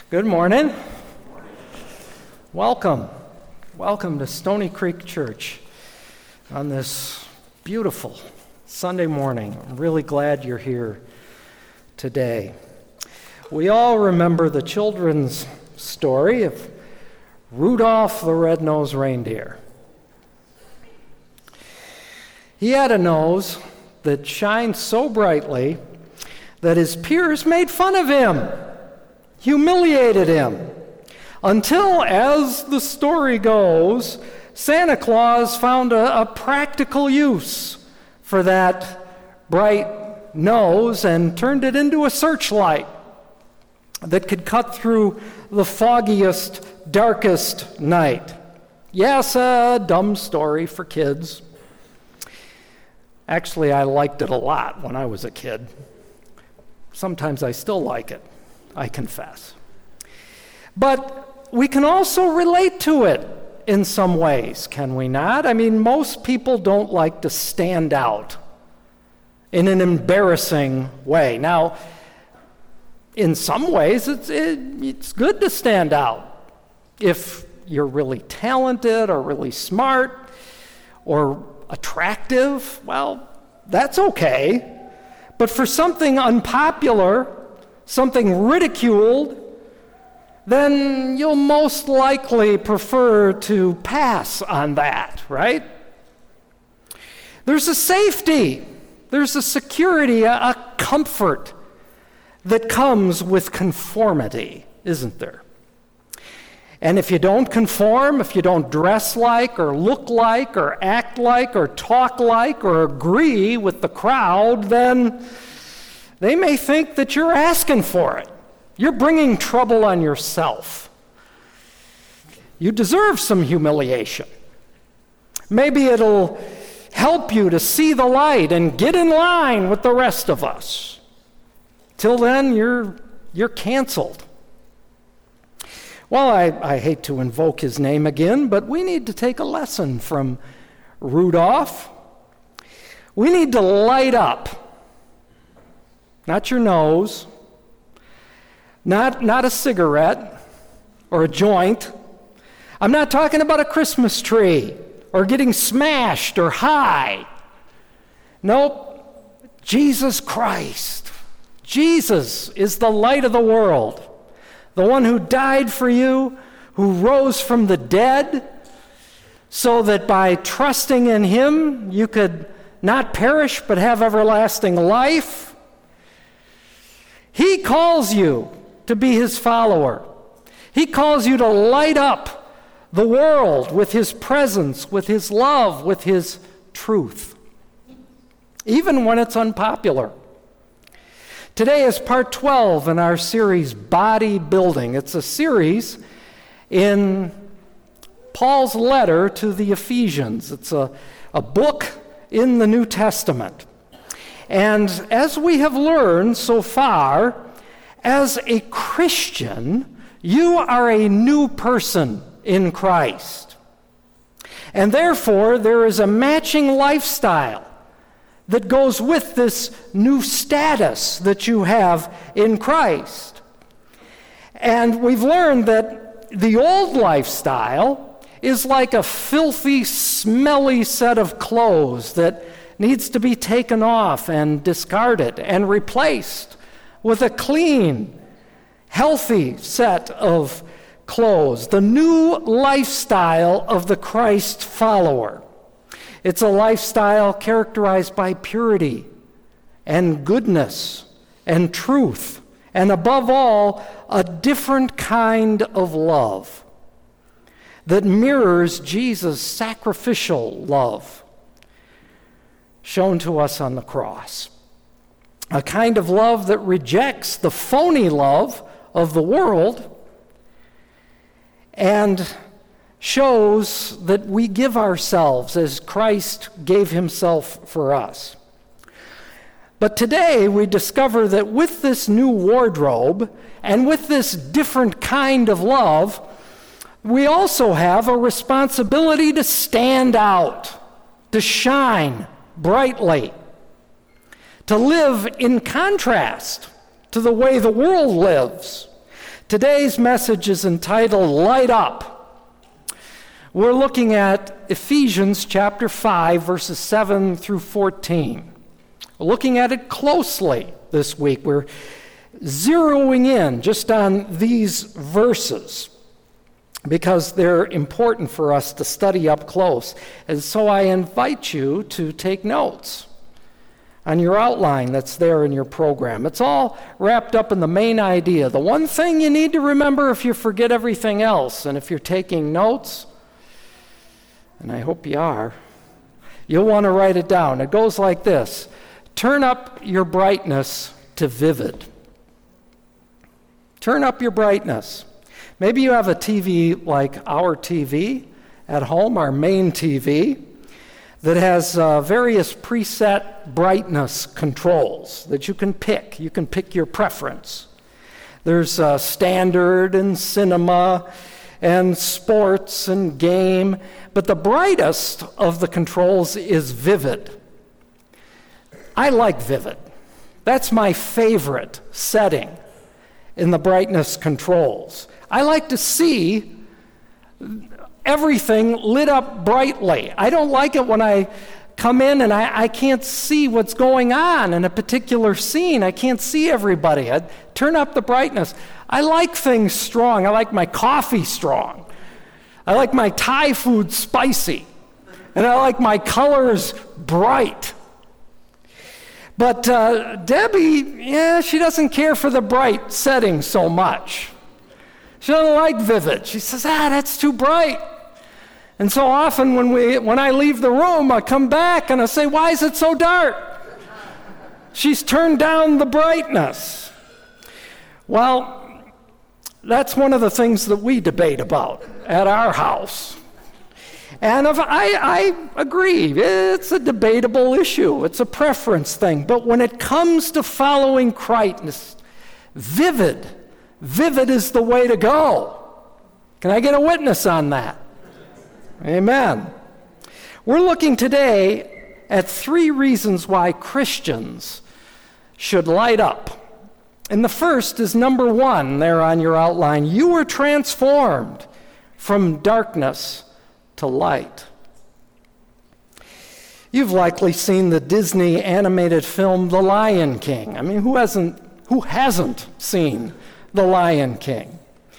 Good morning. Welcome to Stony Creek Church on this beautiful Sunday morning. I'm really glad you're here today. We all remember the children's story of Rudolph the Red-Nosed Reindeer. He had a nose that shined so brightly that his peers made fun of him, humiliated him, until, as the story goes, Santa Claus found a practical use for that bright nose and turned it into a searchlight that could cut through the foggiest, darkest night. Yes, a dumb story for kids. Actually, I liked it a lot when I was a kid. Sometimes I still like it, I confess. But we can also relate to it in some ways, can we not? I mean, most people don't like to stand out in an embarrassing way. Now, in some ways, it's good to stand out. If you're really talented or really smart or attractive, well, that's okay. But for something unpopular, something ridiculed, then you'll most likely prefer to pass on that, right? There's a safety, there's a security, a comfort that comes with conformity, isn't there? And if you don't conform, if you don't dress like or look like or act like or talk like or agree with the crowd, then they may think that you're asking for it. You're bringing trouble on yourself. You deserve some humiliation. Maybe it'll help you to see the light and get in line with the rest of us. Till then, you're canceled. Well, I hate to invoke his name again, but we need to take a lesson from Rudolph. We need to light up. Not your nose, not a cigarette or a joint. I'm not talking about a Christmas tree or getting smashed or high. Nope, Jesus Christ. Jesus is the light of the world. The one who died for you, who rose from the dead, so that by trusting in him, you could not perish but have everlasting life. He calls you to be his follower. He calls you to light up the world with his presence, with his love, with his truth, even when it's unpopular. Today is part 12 in our series, Body Building. It's a series in Paul's letter to the Ephesians. It's a book in the New Testament. And as we have learned so far, as a Christian, you are a new person in Christ. And therefore, there is a matching lifestyle that goes with this new status that you have in Christ. And we've learned that the old lifestyle is like a filthy, smelly set of clothes that needs to be taken off and discarded and replaced with a clean, healthy set of clothes, the new lifestyle of the Christ follower. It's a lifestyle characterized by purity and goodness and truth, and above all, a different kind of love that mirrors Jesus' sacrificial love shown to us on the cross. A kind of love that rejects the phony love of the world and shows that we give ourselves as Christ gave himself for us. But today we discover that with this new wardrobe and with this different kind of love, we also have a responsibility to stand out, to shine brightly, to live in contrast to the way the world lives, Today's message is entitled Light Up. We're looking at Ephesians chapter 5, verses 7 through 14. We're looking at it closely this week. We're zeroing in just on these verses because they're important for us to study up close. And so I invite you to take notes on your outline that's there in your program. It's all wrapped up in the main idea. The one thing you need to remember if you forget everything else, and if you're taking notes, and I hope you are, you'll want to write it down. It goes like this: turn up your brightness to vivid. Turn up your brightness. Maybe you have a TV like our TV at home, our main TV, that has various preset brightness controls that you can pick. You can pick your preference. There's standard and cinema and sports and game, but the brightest of the controls is vivid. I like vivid. That's my favorite setting in the brightness controls. I like to see everything lit up brightly. I don't like it when I come in and I can't see what's going on in a particular scene. I can't see everybody. I turn up the brightness. I like things strong. I like my coffee strong. I like my Thai food spicy. And I like my colors bright. But Debbie, she doesn't care for the bright setting so much. She doesn't like vivid. She says, that's too bright. And so often when I leave the room, I come back and I say, why is it so dark? She's turned down the brightness. Well, that's one of the things that we debate about at our house. And I agree, it's a debatable issue. It's a preference thing. But when it comes to following Christ, vivid is the way to go. Can I get a witness on that? Amen. We're looking today at 3 reasons why Christians should light up. And the first is number 1 there on your outline. You were transformed from darkness to light. You've likely seen the Disney animated film The Lion King. I mean, who hasn't seen The Lion King?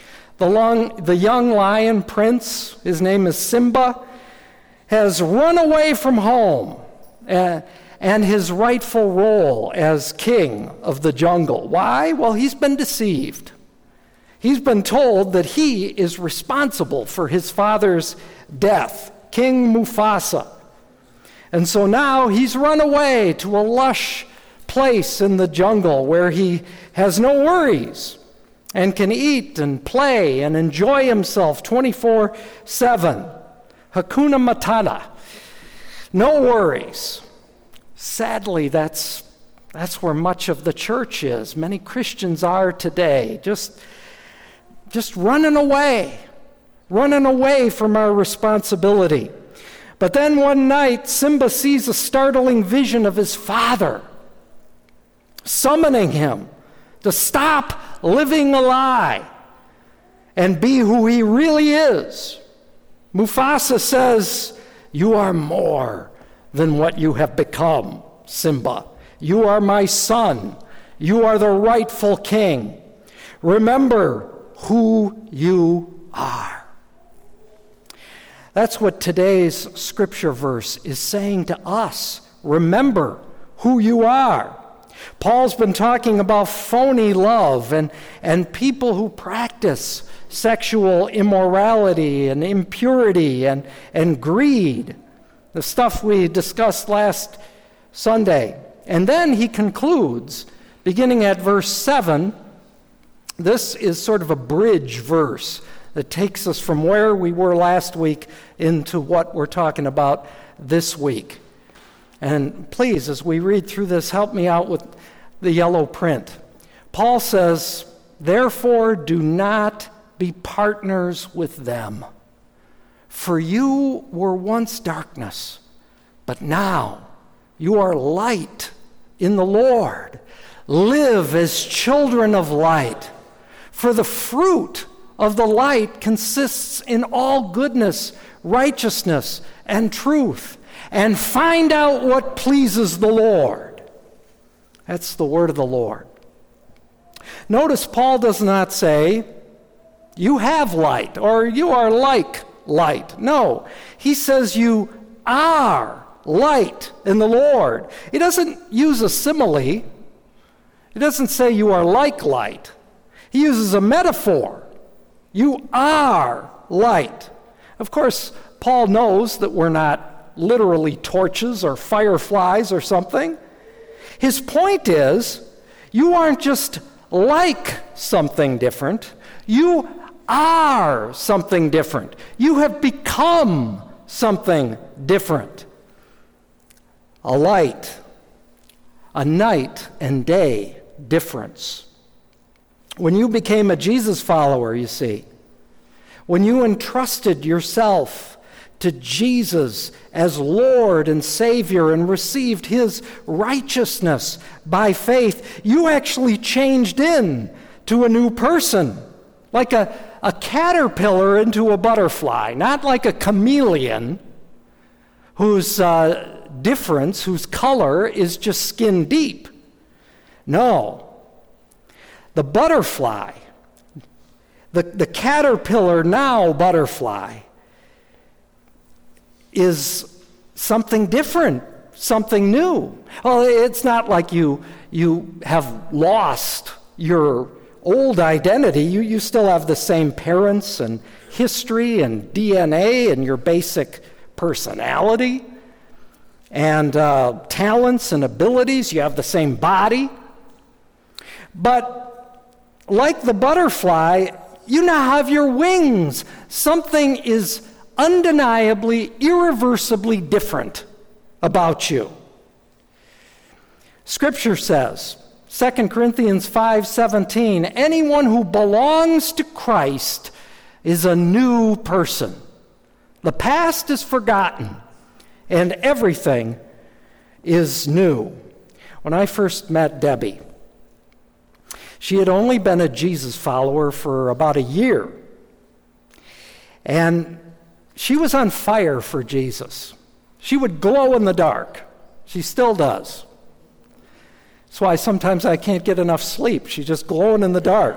The young lion prince, his name is Simba, has run away from home and his rightful role as king of the jungle. Why? Well, he's been deceived. He's been told that he is responsible for his father's death, King Mufasa. And so now he's run away to a lush place in the jungle where he has no worries and can eat and play and enjoy himself 24/7. Hakuna Matata. No worries. Sadly, that's where much of the church is. Many Christians are today, just running away from our responsibility. But then one night, Simba sees a startling vision of his father, summoning him to stop living a lie and be who he really is. Mufasa says, "You are more than what you have become, Simba. You are my son. You are the rightful king. Remember who you are." That's what today's scripture verse is saying to us. Remember who you are. Paul's been talking about phony love and people who practice sexual immorality and impurity and greed, the stuff we discussed last Sunday. And then he concludes, beginning at verse 7, this is sort of a bridge verse that takes us from where we were last week into what we're talking about this week. And please, as we read through this, help me out with the yellow print. Paul says, "Therefore do not be partners with them. For you were once darkness, but now you are light in the Lord. Live as children of light. For the fruit of the light consists in all goodness, righteousness, and truth. And find out what pleases the Lord. That's the word of the Lord. Notice Paul does not say, you have light, or you are like light. No, he says you are light in the Lord. He doesn't use a simile. He doesn't say you are like light. He uses a metaphor. You are light. Of course, Paul knows that we're not literally torches or fireflies or something. His point is, you aren't just like something different. You are something different. You have become something different. A light, a night and day difference. When you became a Jesus follower, you see, when you entrusted yourself to Jesus as Lord and Savior and received his righteousness by faith, you actually changed into a new person, like a caterpillar into a butterfly, not like a chameleon whose difference, whose color is just skin deep. No, the butterfly, the caterpillar now butterfly, is something different, something new. Well, it's not like you have lost your old identity. You still have the same parents and history and DNA and your basic personality and talents and abilities. You have the same body. But like the butterfly, you now have your wings. Something is undeniably, irreversibly different about you. Scripture says, 2 Corinthians 5:17, anyone who belongs to Christ is a new person. The past is forgotten, and everything is new. When I first met Debbie, she had only been a Jesus follower for about a year. And she was on fire for Jesus. She would glow in the dark. She still does. That's why sometimes I can't get enough sleep. She's just glowing in the dark.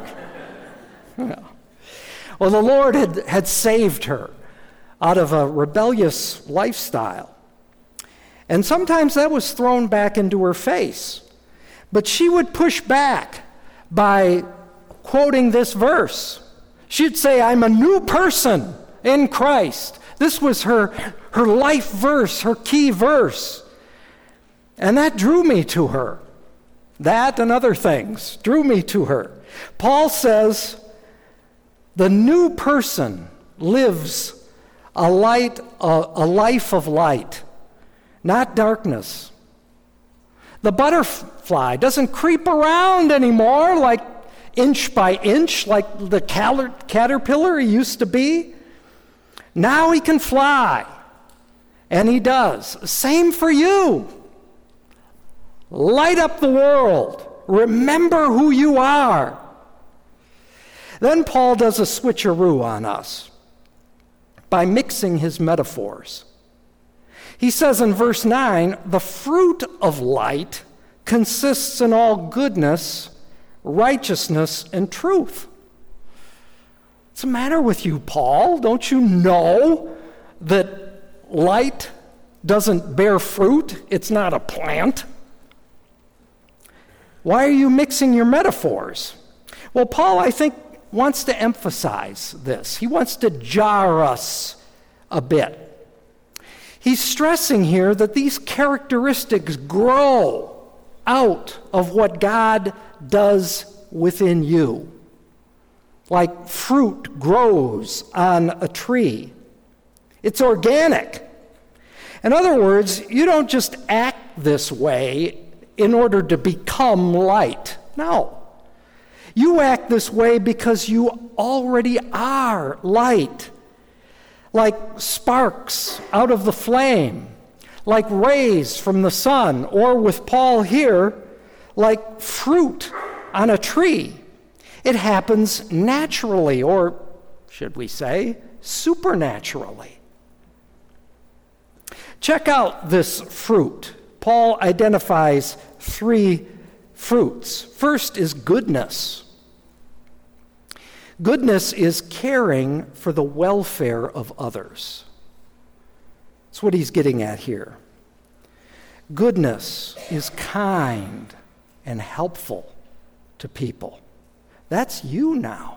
Well, the Lord had saved her out of a rebellious lifestyle. And sometimes that was thrown back into her face. But she would push back by quoting this verse. She'd say, I'm a new person in Christ. This was her life verse, her key verse. And that drew me to her. That and other things drew me to her. Paul says, the new person lives a life of light, not darkness. The butterfly doesn't creep around anymore like inch by inch, like the caterpillar he used to be. Now he can fly, and he does. Same for you. Light up the world. Remember who you are. Then Paul does a switcheroo on us by mixing his metaphors. He says in verse 9, the fruit of light consists in all goodness, righteousness, and truth. What's the matter with you, Paul? Don't you know that light doesn't bear fruit? It's not a plant. Why are you mixing your metaphors? Well, Paul, I think, wants to emphasize this. He wants to jar us a bit. He's stressing here that these characteristics grow out of what God does within you. Like fruit grows on a tree. It's organic. In other words, you don't just act this way in order to become light. No. You act this way because you already are light. Like sparks out of the flame, like rays from the sun, or with Paul here, like fruit on a tree. It happens naturally, or should we say, supernaturally. Check out this fruit. Paul identifies 3 fruits. First is goodness. Goodness is caring for the welfare of others. That's what he's getting at here. Goodness is kind and helpful to people. That's you now.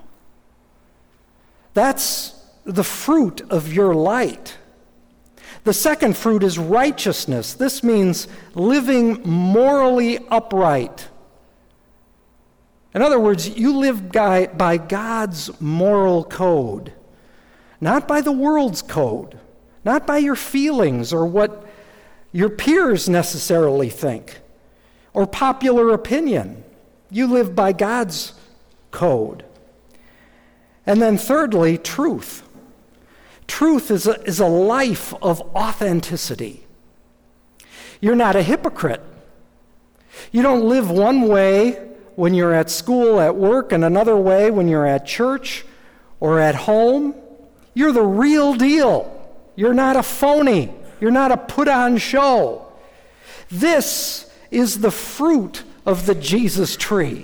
That's the fruit of your light. The second fruit is righteousness. This means living morally upright. In other words, you live by God's moral code, not by the world's code, not by your feelings or what your peers necessarily think or popular opinion. You live by God's code. And then thirdly, truth. Truth is a life of authenticity. You're not a hypocrite. You don't live one way when you're at school, at work, and another way when you're at church or at home. You're the real deal. You're not a phony. You're not a put-on show. This is the fruit of the Jesus tree.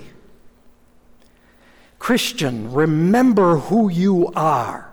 Christian, remember who you are.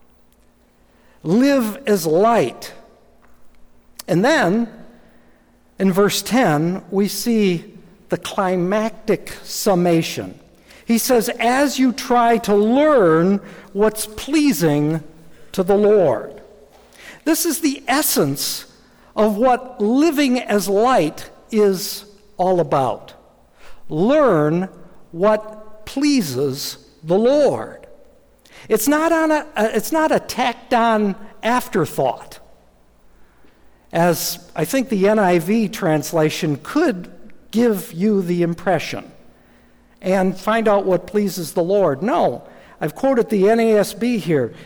Live as light. And then, in verse 10, we see the climactic summation. He says, as you try to learn what's pleasing to the Lord. This is the essence of what living as light is all about. Learn what pleases the Lord. It's not a tacked-on afterthought, as I think the NIV translation could give you the impression, and find out what pleases the Lord. No, I've quoted the NASB here.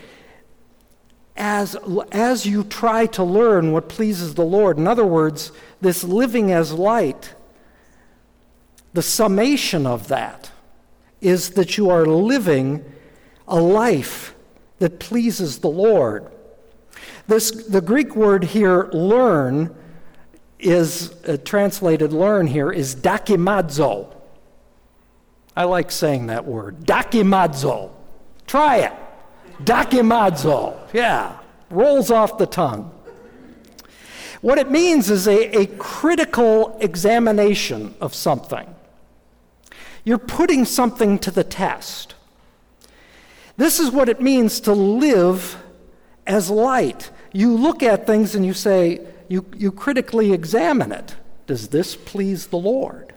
As you try to learn what pleases the Lord. In other words, this living as light, the summation of that is that you are living a life that pleases the Lord. The Greek word here, learn, is translated learn here, is dakimazo. I like saying that word, dakimazo. Try it. Dakimazo. Yeah, rolls off the tongue. What it means is a critical examination of something. You're putting something to the test. This is what it means to live as light. You look at things and you say, you critically examine it. Does this please the Lord?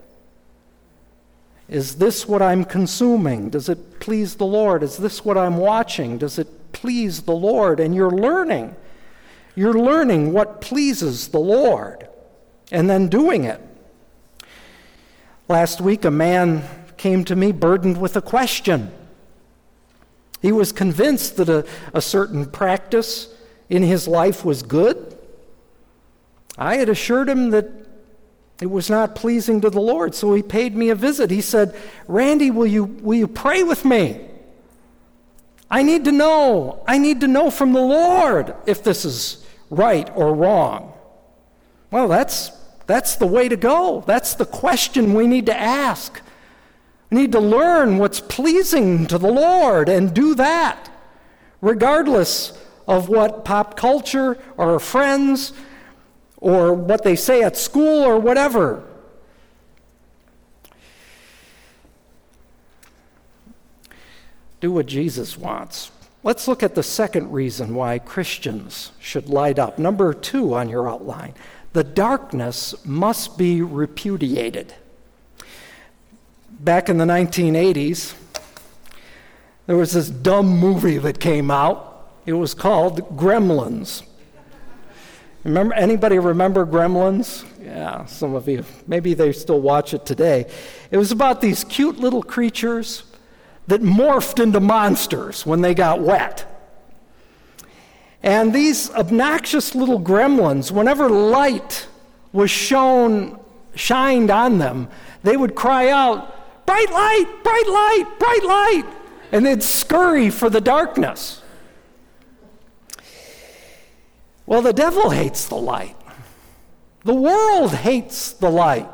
Is this what I'm consuming? Does it please the Lord? Is this what I'm watching? Does it please the Lord? And you're learning. You're learning what pleases the Lord and then doing it. Last week, a man came to me burdened with a question. He was convinced that a certain practice in his life was good. I had assured him that it was not pleasing to the Lord, so he paid me a visit. He said, "Randy, will you pray with me? I need to know. I need to know from the Lord if this is right or wrong." Well, that's the way to go. That's the question we need to ask. We need to learn what's pleasing to the Lord and do that, regardless of what pop culture or our friends or what they say at school or whatever. Do what Jesus wants. Let's look at the second reason why Christians should light up. Number 2 on your outline. The darkness must be repudiated. Back in the 1980s, there was this dumb movie that came out. It was called Gremlins. Anybody remember Gremlins? Yeah, some of you. Maybe they still watch it today. It was about these cute little creatures that morphed into monsters when they got wet. And these obnoxious little gremlins, whenever light was shined on them, they would cry out, bright light, bright light, bright light, and they'd scurry for the darkness. Well, the devil hates the light. The world hates the light.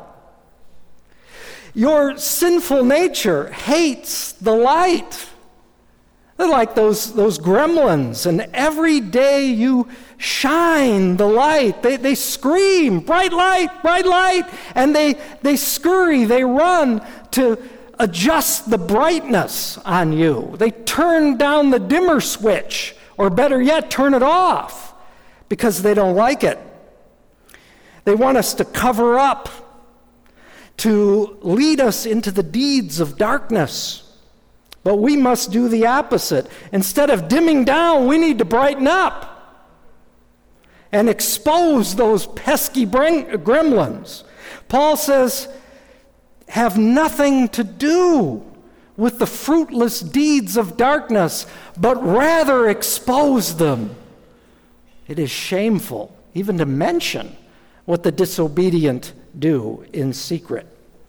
Your sinful nature hates the light. They're like those gremlins, and every day you shine the light. They scream, bright light, and they scurry, they run to adjust the brightness on you. They turn down the dimmer switch, or better yet, turn it off, because they don't like it. They want us to cover up, to lead us into the deeds of darkness. But we must do the opposite. Instead of dimming down, we need to brighten up and expose those pesky gremlins. Paul says, have nothing to do with the fruitless deeds of darkness, but rather expose them. It is shameful even to mention what the disobedient do in secret.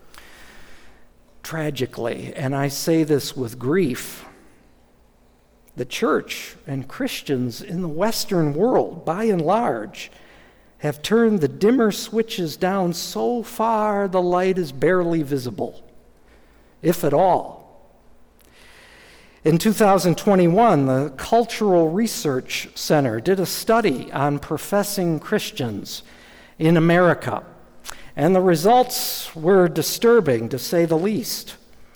Tragically, and I say this with grief, the church and Christians in the Western world, by and large, have turned the dimmer switches down so far the light is barely visible, if at all. In 2021, the Cultural Research Center did a study on professing Christians in America. And the results were disturbing, to say the least.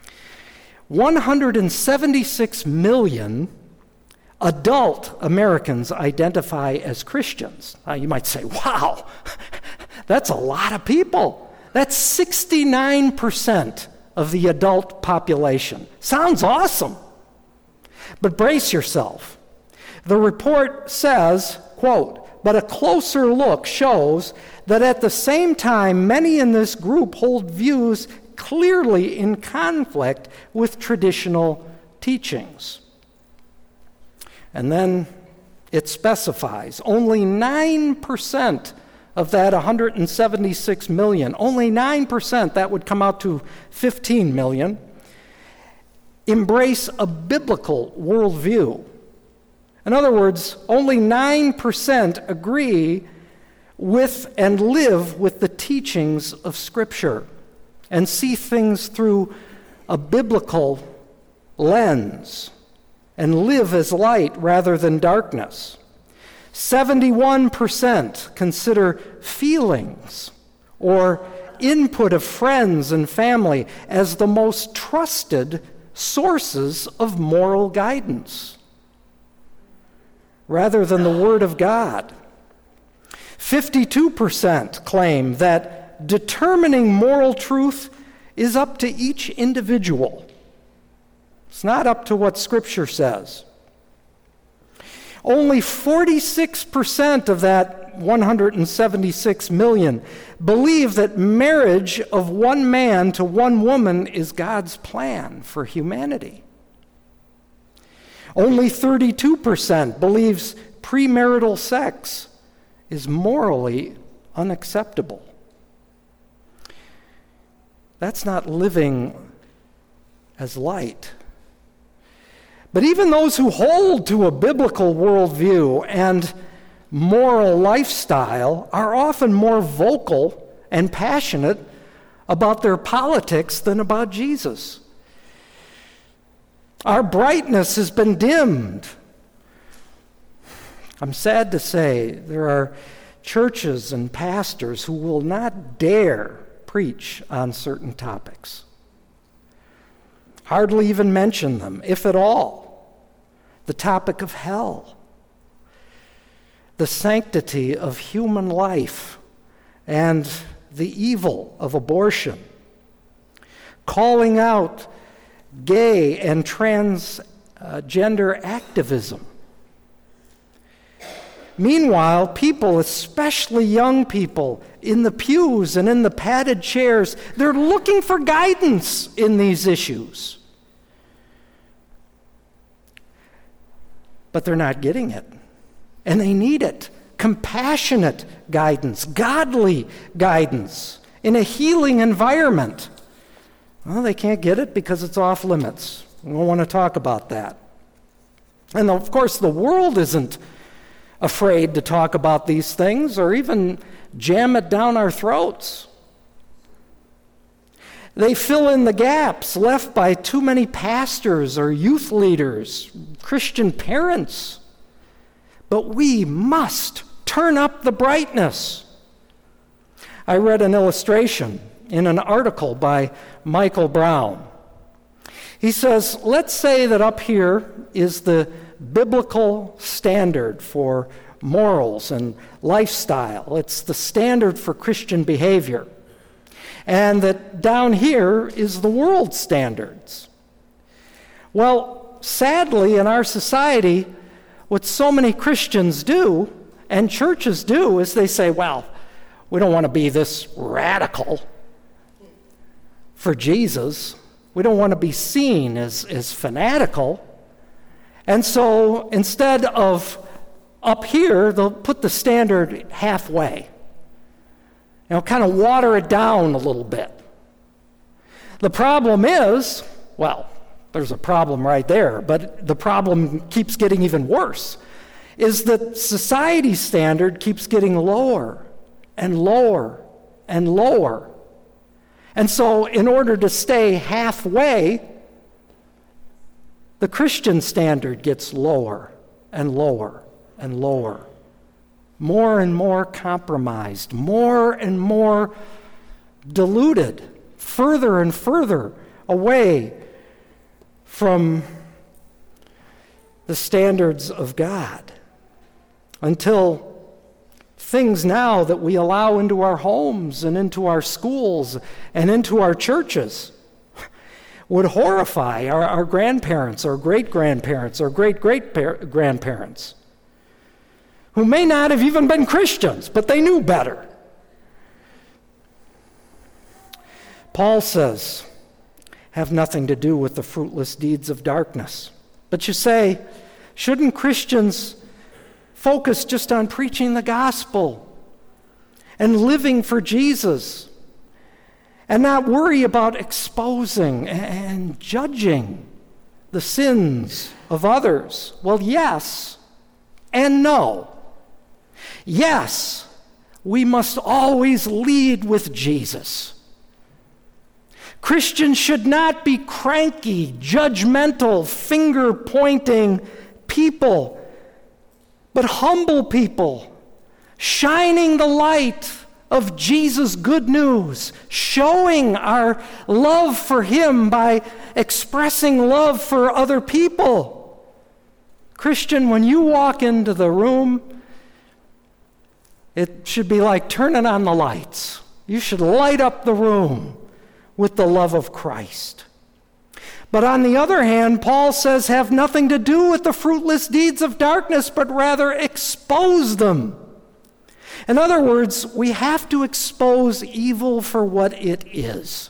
176 million adult Americans identify as Christians. Now you might say, wow, that's a lot of people. That's 69% of the adult population. Sounds awesome. But brace yourself. The report says, quote, but a closer look shows that at the same time, many in this group hold views clearly in conflict with traditional teachings. And then it specifies only 9% of that 176 million, only 9%, that would come out to 15 million, embrace a biblical worldview. In other words, only 9% agree with and live with the teachings of Scripture and see things through a biblical lens and live as light rather than darkness. 71% consider feelings or input of friends and family as the most trusted sources of moral guidance rather than the Word of God. 52% claim that determining moral truth is up to each individual. It's not up to what Scripture says. Only 46% of that 176 million believe that marriage of one man to one woman is God's plan for humanity. Only 32% believes premarital sex is morally unacceptable. That's not living as light. But even those who hold to a biblical worldview and moral lifestyle are often more vocal and passionate about their politics than about Jesus. Our brightness has been dimmed. I'm sad to say there are churches and pastors who will not dare preach on certain topics. Hardly even mention them, if at all. The topic of hell, the sanctity of human life, and the evil of abortion, calling out gay and transgender activism. Meanwhile, people, especially young people, in the pews and in the padded chairs, they're looking for guidance in these issues. But they're not getting it. And they need it. Compassionate guidance, godly guidance, in a healing environment. Well, they can't get it because it's off limits. We don't want to talk about that. And of course, the world isn't afraid to talk about these things or even jam it down our throats. They fill in the gaps left by too many pastors or youth leaders, Christian parents. But we must turn up the brightness. I read an illustration in an article by Michael Brown. He says, let's say that up here is the biblical standard for morals and lifestyle. It's the standard for Christian behavior. And that down here is the world's standards. Well, sadly, in our society, what so many Christians do and churches do is they say, well, we don't want to be this radical for Jesus. We don't want to be seen as fanatical. And so instead of up here, they'll put the standard halfway. Kind of water it down a little bit. The problem is, well, there's a problem right there, but the problem keeps getting even worse, is that society's standard keeps getting lower and lower and lower. And so in order to stay halfway, the Christian standard gets lower and lower and lower. More and more compromised, more and more diluted, further and further away from the standards of God, until things now that we allow into our homes and into our schools and into our churches would horrify our grandparents or great-grandparents or great-great-grandparents, who may not have even been Christians, but they knew better. Paul says, have nothing to do with the fruitless deeds of darkness. But you say, shouldn't Christians focus just on preaching the gospel and living for Jesus and not worry about exposing and judging the sins of others? Well, yes and no. Yes, we must always lead with Jesus. Christians should not be cranky, judgmental, finger-pointing people, but humble people, shining the light of Jesus' good news, showing our love for Him by expressing love for other people. Christian, when you walk into the room, it should be like turning on the lights. You should light up the room with the love of Christ. But on the other hand, Paul says, have nothing to do with the fruitless deeds of darkness, but rather expose them. In other words, we have to expose evil for what it is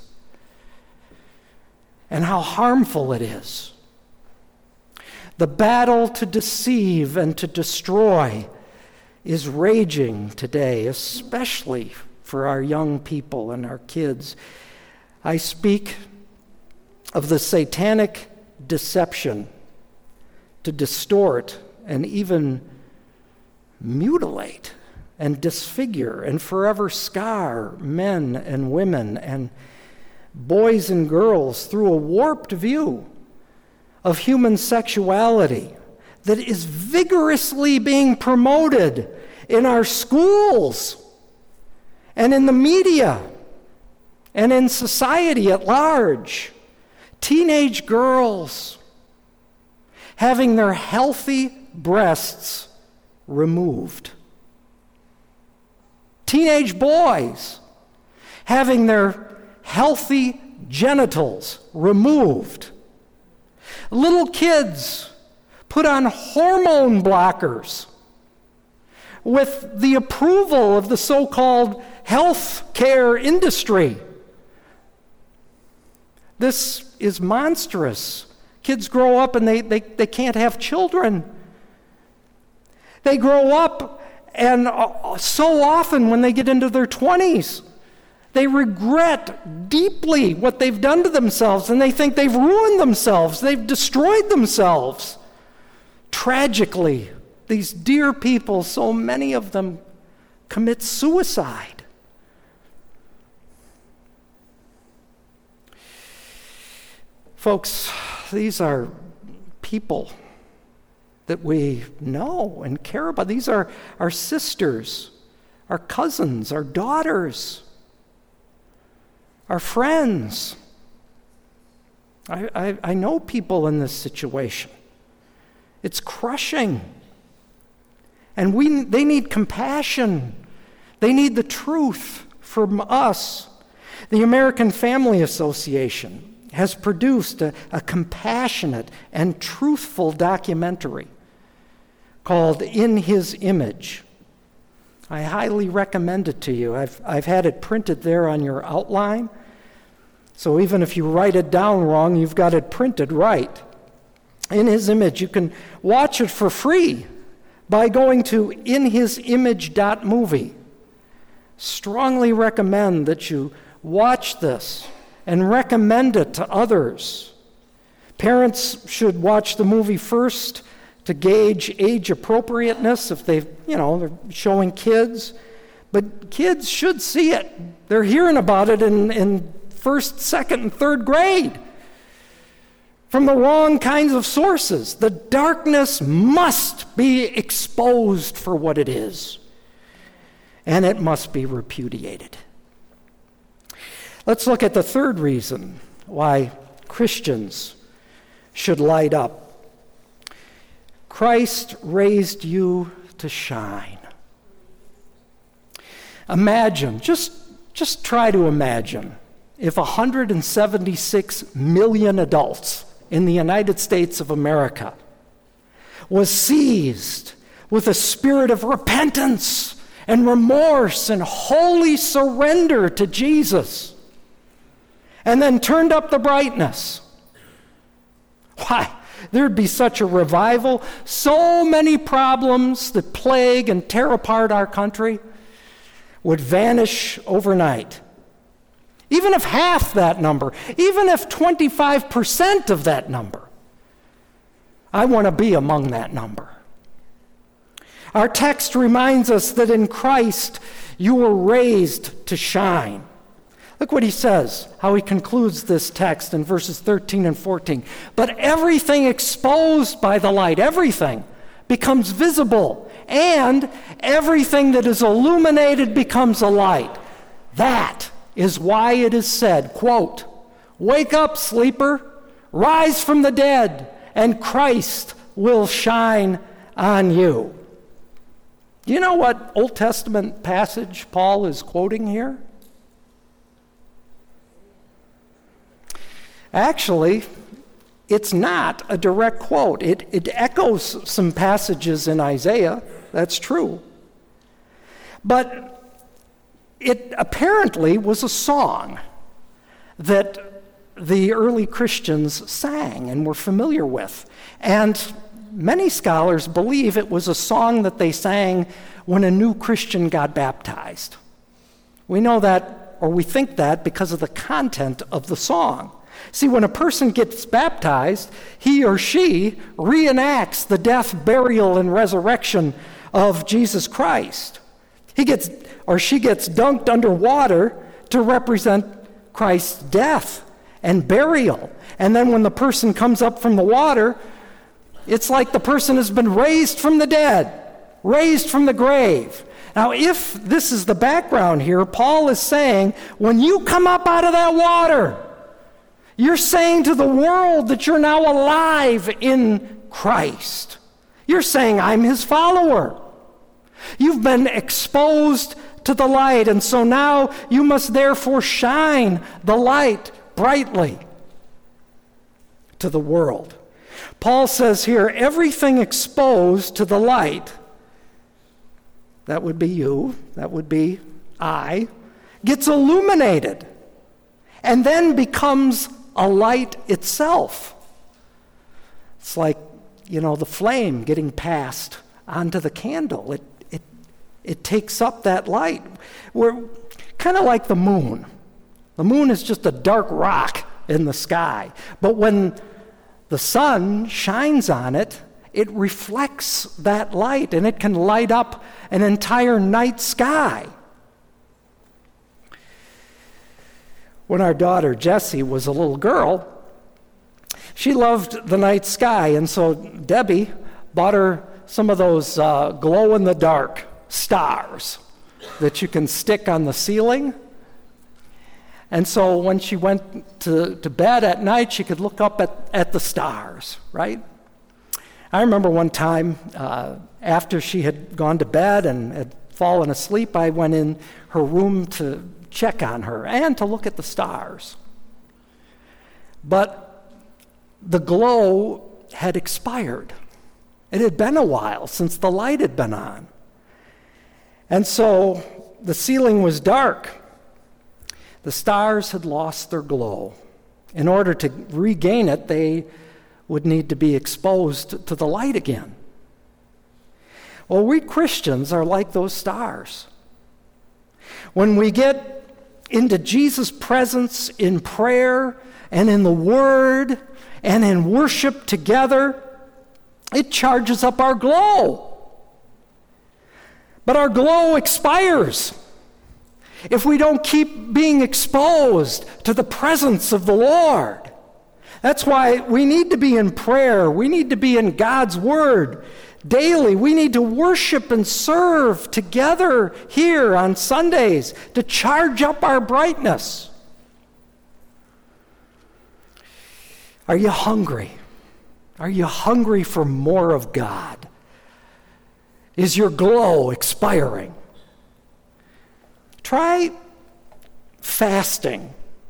and how harmful it is. The battle to deceive and to destroy is raging today, especially for our young people and our kids. I speak of the satanic deception to distort and even mutilate and disfigure and forever scar men and women and boys and girls through a warped view of human sexuality that is vigorously being promoted in our schools and in the media and in society at large. Teenage girls having their healthy breasts removed. Teenage boys having their healthy genitals removed. Little kids put on hormone blockers with the approval of the so-called health care industry. This is monstrous. Kids grow up and they can't have children. They grow up and so often when they get into their 20s, They regret deeply what they've done to themselves, and they think they've ruined themselves. They've destroyed themselves. Tragically, these dear people, so many of them commit suicide. Folks, these are people that we know and care about. These are our sisters, our cousins, our daughters, our friends. I know people in this situation. It's crushing. And they need compassion. They need the truth from us. The American Family Association has produced a compassionate and truthful documentary called In His Image. I highly recommend it to you. I've had it printed there on your outline. So even if you write it down wrong, you've got it printed right. In His Image. You can watch it for free by going to inhisimage.movie. Strongly recommend that you watch this and recommend it to others. Parents should watch the movie first to gauge age appropriateness if they're showing kids. But kids should see it. They're hearing about it in first, second, and third grade from the wrong kinds of sources. The darkness must be exposed for what it is, and it must be repudiated. Let's look at the third reason why Christians should light up. Christ raised you to shine. Imagine, just try to imagine, if 176 million adults in the United States of America was seized with a spirit of repentance and remorse and holy surrender to Jesus, and then turned up the brightness. Why, there'd be such a revival. So many problems that plague and tear apart our country would vanish overnight. Even if half that number, even if 25% of that number, I want to be among that number. Our text reminds us that in Christ you were raised to shine. Look what he says, how he concludes this text in verses 13 and 14. But everything exposed by the light, everything, becomes visible, and everything that is illuminated becomes a light. That is why it is said, quote, "Wake up, sleeper, rise from the dead, and Christ will shine on you." Do you know what Old Testament passage Paul is quoting here? Actually, it's not a direct quote. It echoes some passages in Isaiah. That's true. But it apparently was a song that the early Christians sang and were familiar with. And many scholars believe it was a song that they sang when a new Christian got baptized. We know that, or we think that, because of the content of the song. See, when a person gets baptized, he or she reenacts the death, burial, and resurrection of Jesus Christ. He gets or she gets dunked underwater to represent Christ's death and burial. And then when the person comes up from the water, it's like the person has been raised from the dead, raised from the grave. Now, if this is the background here, Paul is saying, when you come up out of that water, you're saying to the world that you're now alive in Christ. You're saying, I'm his follower. You've been exposed to the light, and so now you must therefore shine the light brightly to the world. Paul says here, everything exposed to the light, that would be you, that would be I, gets illuminated and then becomes a light itself. It's like, the flame getting passed onto the candle. It takes up that light. kind of like the moon. The moon is just a dark rock in the sky. But when the sun shines on it, it reflects that light, and it can light up an entire night sky. When our daughter Jessie was a little girl, she loved the night sky, and so Debbie bought her some of those glow-in-the-dark stars that you can stick on the ceiling. And so when she went to bed at night, she could look up at the stars, right? I remember one time, after she had gone to bed and had fallen asleep, I went in her room to check on her and to look at the stars. But the glow had expired. It had been a while since the light had been on. And so the ceiling was dark. The stars had lost their glow. In order to regain it, they would need to be exposed to the light again. Well, we Christians are like those stars. When we get into Jesus' presence in prayer and in the Word and in worship together, it charges up our glow. But our glow expires if we don't keep being exposed to the presence of the Lord. That's why we need to be in prayer. We need to be in God's Word daily. We need to worship and serve together here on Sundays to charge up our brightness. Are you hungry? Are you hungry for more of God? Is your glow expiring? Try fasting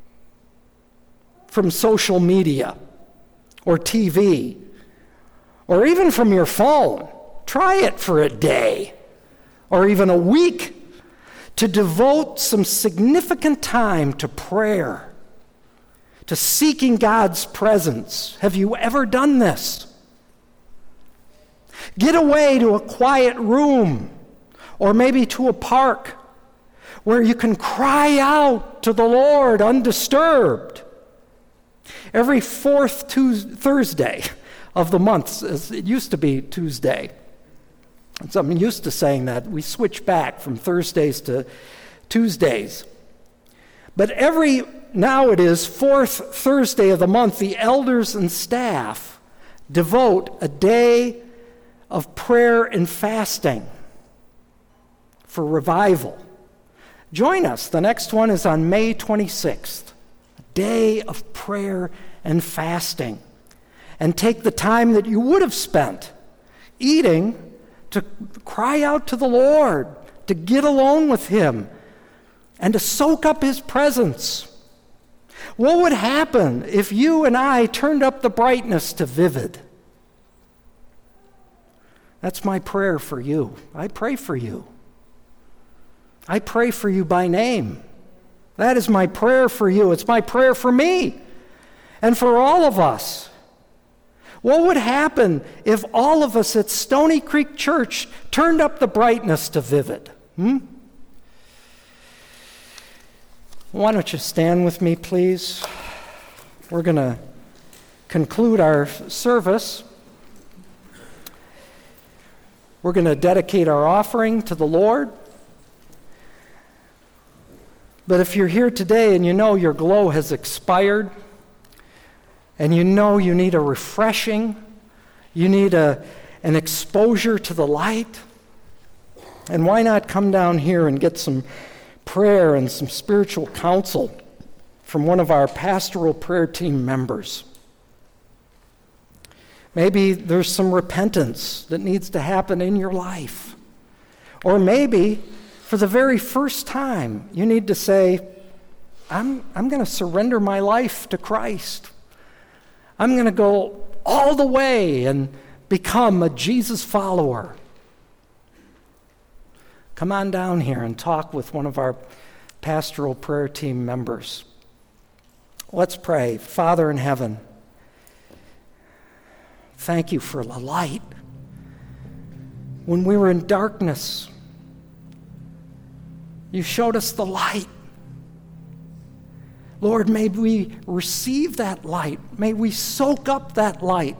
from social media or TV or even from your phone. Try it for a day or even a week to devote some significant time to prayer, to seeking God's presence. Have you ever done this? Get away to a quiet room or maybe to a park where you can cry out to the Lord undisturbed. Every fourth Thursday of the month, it used to be Tuesday. So I'm used to saying that. We switch back from Thursdays to Tuesdays. But now it is fourth Thursday of the month, the elders and staff devote a day of prayer and fasting for revival. Join us. The next one is on May 26th, a day of prayer and fasting. And take the time that you would have spent eating to cry out to the Lord, to get alone with Him, and to soak up His presence. What would happen if you and I turned up the brightness to vivid? That's my prayer for you. I pray for you. I pray for you by name. That is my prayer for you. It's my prayer for me and for all of us. What would happen if all of us at Stony Creek Church turned up the brightness to vivid? Why don't you stand with me, please? We're going to conclude our service. We're going to dedicate our offering to the Lord. But if you're here today and you know your glow has expired, and you know you need a refreshing, you need an exposure to the light, and why not come down here and get some prayer and some spiritual counsel from one of our pastoral prayer team members? Maybe there's some repentance that needs to happen in your life. Or maybe for the very first time, you need to say, I'm going to surrender my life to Christ. I'm going to go all the way and become a Jesus follower. Come on down here and talk with one of our pastoral prayer team members. Let's pray. Father in heaven, thank you for the light. When we were in darkness, you showed us the light. Lord, may we receive that light. May we soak up that light.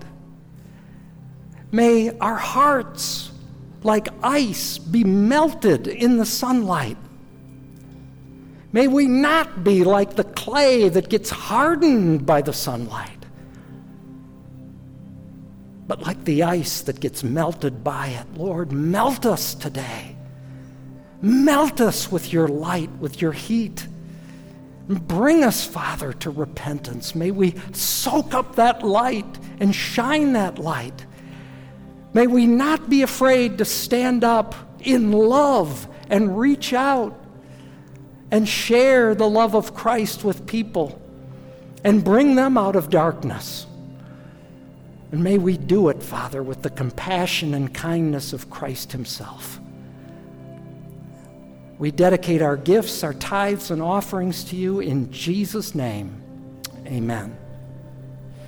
May our hearts, like ice, be melted in the sunlight. May we not be like the clay that gets hardened by the sunlight, but like the ice that gets melted by it. Lord, melt us today. Melt us with your light, with your heat. Bring us, Father, to repentance. May we soak up that light and shine that light. May we not be afraid to stand up in love and reach out and share the love of Christ with people and bring them out of darkness. And may we do it, Father, with the compassion and kindness of Christ himself. We dedicate our gifts, our tithes, and offerings to you in Jesus' name. Amen.